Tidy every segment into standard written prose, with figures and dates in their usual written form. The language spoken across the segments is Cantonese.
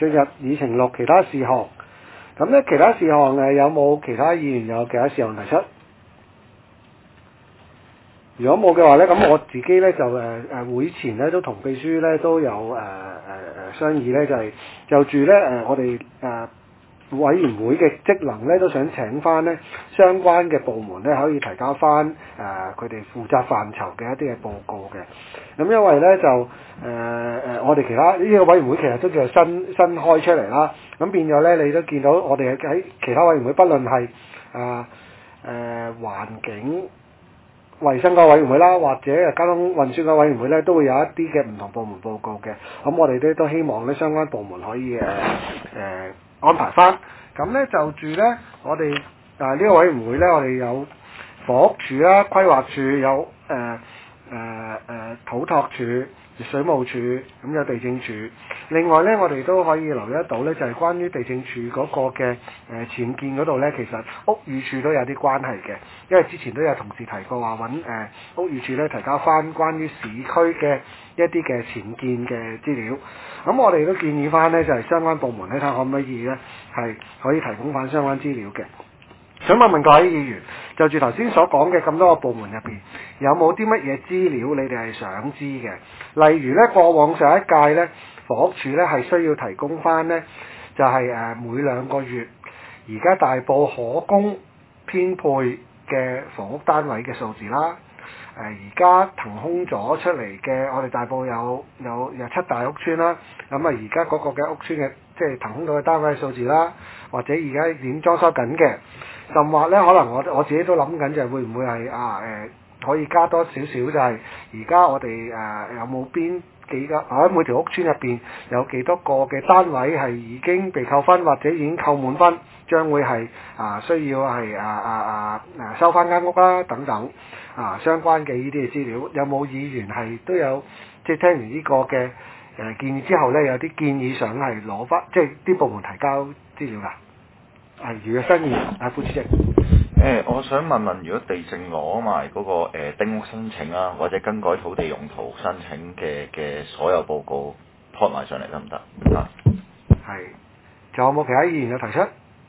進入議程錄其他事項。咁咧，其他事項有冇其他議員有其他事項提出？如果冇嘅話咧，咁我自己咧就會前咧都同秘書咧都有商議咧，就係就住咧我哋委員會嘅職能咧，都想請翻咧相關嘅部門咧，可以提交翻佢哋負責範疇嘅一啲嘅報告嘅。咁因為咧就我哋其他呢個委員會其實都叫做新開出嚟啦。咁變咗咧，你都見到我哋喺其他委員會，不論係環境衞生個委員會啦，或者交通運輸個委員會咧，都會有一啲嘅唔同部門報告嘅。咁我哋咧都希望咧相關部門可以安排翻。咁咧就住咧，我哋呢個委員會咧，我哋有房屋署啦、規劃署，有土拓署、水務署，咁有地政署。另外咧，我哋都可以留意得到咧，就係關於地政署嗰個嘅僭建嗰度咧，其實屋宇署都有啲關係嘅，因為之前都有同事提過話揾屋宇署咧提交翻關於市區嘅一啲嘅僭建嘅資料。咁我哋都建議翻咧，就係相關部門咧睇下可唔可以咧係可以提供翻相關資料嘅。想問各位議員，就住頭先所講嘅咁多個部門入邊，有冇啲乜嘢資料你哋係想知嘅？例如咧，過往上一屆咧，房屋署咧係需要提供翻咧，就係每2個月而家大埔可供編配嘅房屋單位嘅數字啦。而家騰空咗出嚟嘅，我哋大埔有7大屋邨啦。咁啊，而家嗰個嘅屋邨嘅即係騰空到嘅單位數字啦，或者而家已經裝修緊嘅。甚或咧，可能我自己都諗緊，就係會唔會係可以加多少少，就係而家我哋有冇邊幾個喺每條屋邨入邊有幾多個嘅單位係已經被扣分，或者已經扣滿分，將會係需要係收翻間屋啦等等相關嘅呢啲嘅資料，有冇議員係都有即係聽完呢個嘅建議之後咧，有啲建議想係攞翻，即係啲部門提交資料㗎？余嘅新議員，副主席。 我想問問，如果地政攞埋嗰個丁屋申請啊，或者更改土地用途申請嘅所有報告拖埋上嚟得唔得？ 係，仲有冇其他議員有提出？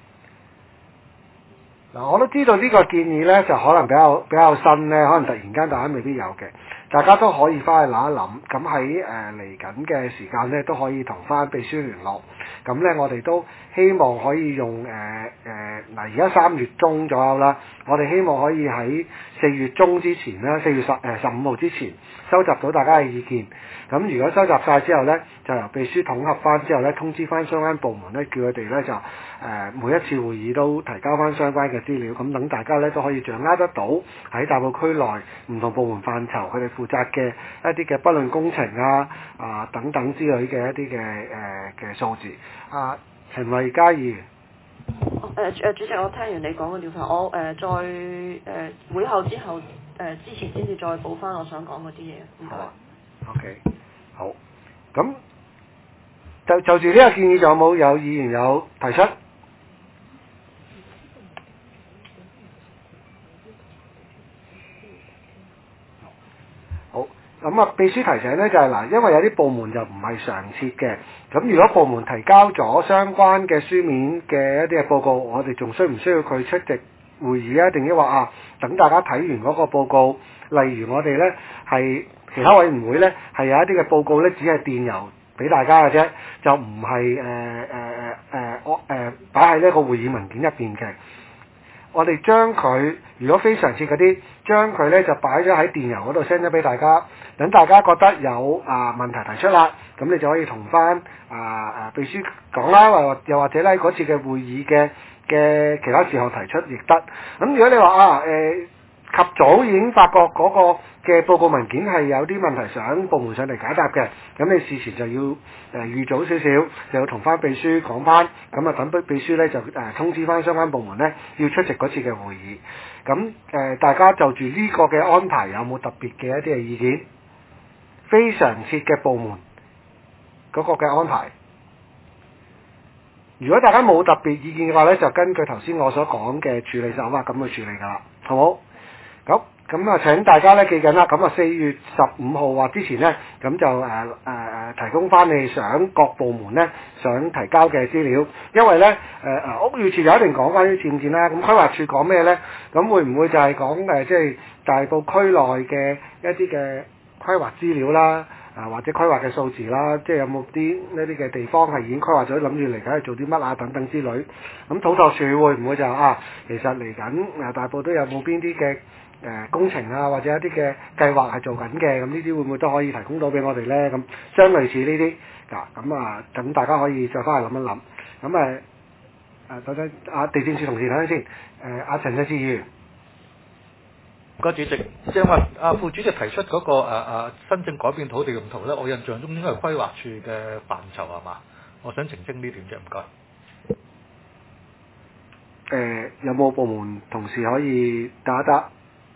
嗱，我都知道呢個建議咧，就可能比較新咧，可能突然間大家未必有嘅，大家都可以翻去諗一諗。咁喺嚟緊嘅時間咧，都可以同翻秘書聯絡。咁咧，我哋都希望可以用而家3月中左右啦，我哋希望可以喺4月中之前啦，4月15號之前收集到大家嘅意見。咁如果收集晒之後咧，就由秘書統合翻之後咧，通知翻相關部門咧，叫佢哋咧就每一次會議都提交翻相關嘅資料，咁等大家咧都可以掌握得到喺大埔區內唔同部門範疇佢哋負責嘅一啲嘅不論工程等等之類嘅一啲嘅數字。陳慧嘉議員。 主席，我聽完你講嘅調查，我再會後之後之前先至再補翻我想講嗰啲嘢。唔該。 OK， 好。咁就住呢個建議，仲有冇議員有提出？好。咁秘書提醒咧就係嗱，因為有啲部門就唔係常設嘅，咁如果部門提交咗相關嘅書面嘅一啲嘅報告，我哋仲需唔需要佢出席會議啊？定抑或等大家睇完嗰個報告，例如我哋咧係其他委員會咧係有一啲嘅報告咧，只係電郵俾大家嘅啫，就唔係擺喺呢個會議文件入邊嘅。我哋將佢如果非常設嗰啲，將佢咧就擺咗喺電郵嗰度 send 咗俾大家，等大家覺得有問題提出啦，咁你就可以同翻秘書講啦，又或者咧嗰次嘅會議嘅其他事項提出亦得。咁如果你話及早已經發覺嗰個嘅報告文件係有啲問題想部門上嚟解答嘅，咁你事前就要預早少少，就要同翻秘書講翻，咁等秘書咧就通知翻相關部門咧要出席嗰次嘅會議。咁大家就住呢個嘅安排有冇特別嘅一啲嘅意見？非常設嘅部門嗰個嘅安排，如果大家冇特別意見嘅話咧，就根據頭先我所講嘅處理手法咁去處理㗎啦，好冇？咁咁啊請大家咧記緊啦，咁啊4月15號或之前咧，咁就提供翻你想各部門咧想提交嘅資料，因為咧屋宇署就一定講關於僭建啦，咁規劃署講咩咧？咁會唔會就係講即係大埔區內嘅一啲嘅規劃資料啦？或者規劃嘅數字啦，即係有冇啲呢啲嘅地方係已經規劃咗，諗住嚟緊去做啲乜啊等等之類。咁土拓署會唔會就其實嚟緊大埔都有冇邊啲嘅工程啊，或者一啲嘅計劃係做緊嘅，咁呢啲會唔會都可以提供到俾我哋咧？咁相類似呢啲咁大家可以再翻去諗一諗。咁等陣地政署同事睇下先。陳振志議員。 唔該主席，即係因為副主席提出嗰個申請改變土地用途咧，我印象中應該係規劃處嘅範疇係嘛？我想澄清呢點啫，唔該。 有冇部門同事可以答一答？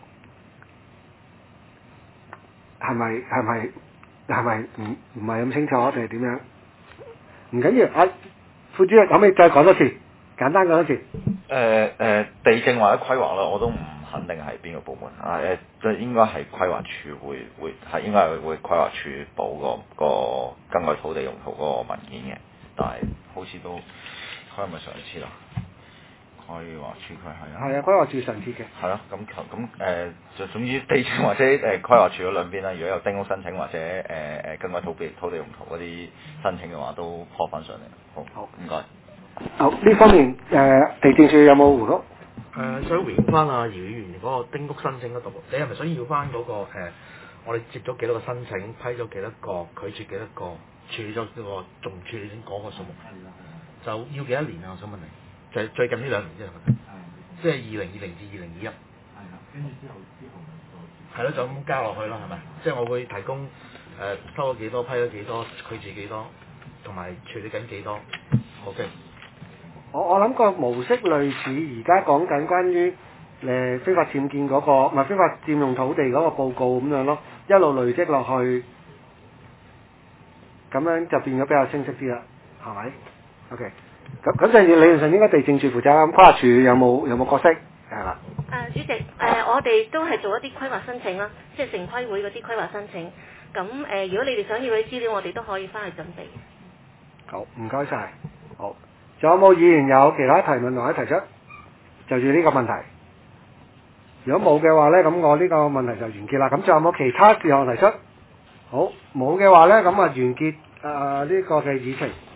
係咪唔係咁清楚定係點樣？唔緊要，副主席可唔可以再講多次？簡單講多次。 地政或者規劃啦，我都唔肯定係邊個部門應該係規劃署會係應該係會規劃署補個更改土地用途嗰個文件嘅，但係好似都佢係咪上次啦？規劃署佢係啊， 規劃署上次嘅。 係咯，咁就總之地政或者規劃署嗰兩邊啦，如果有丁屋申請或者更改土地用途嗰啲申請嘅話，都撲翻上嚟。好，唔該。 好，呢方面地政署有冇回覆？ 想回應翻阿姚議員嗰個丁屋申請嗰度，你係咪想要翻嗰個我哋接咗幾多個申請，批咗幾多個，拒絕幾多個，處理咗呢個仲唔處理先嗰個數目？就要幾多年啊？我想問你，就係最近呢2年啫，即係2020至2021。跟住之後係咯，就咁加落去咯，係咪？即係我會提供收咗幾多，批咗幾多，拒絕幾多，同埋處理緊幾多。OK。 我諗個模式類似而家講緊關於非法僭建嗰個，唔係非法佔用土地嗰個報告咁樣咯，一路累積落去，咁樣就變咗比較清晰啲啦，係咪 ？OK，咁就理論上應該地政署負責，咁規劃署有冇角色？係啦。 主席，我哋都係做一啲規劃申請啦，即係城規會嗰啲規劃申請。咁如果你哋想要嗰啲資料，我哋都可以翻去準備。 好，唔該晒。好。仲有冇議員有其他提問或者提出？就住呢個問題。如果冇嘅話咧，咁我呢個問題就完結啦。咁仲有冇其他事項提出？好，冇嘅話咧，咁完結呢個嘅議程。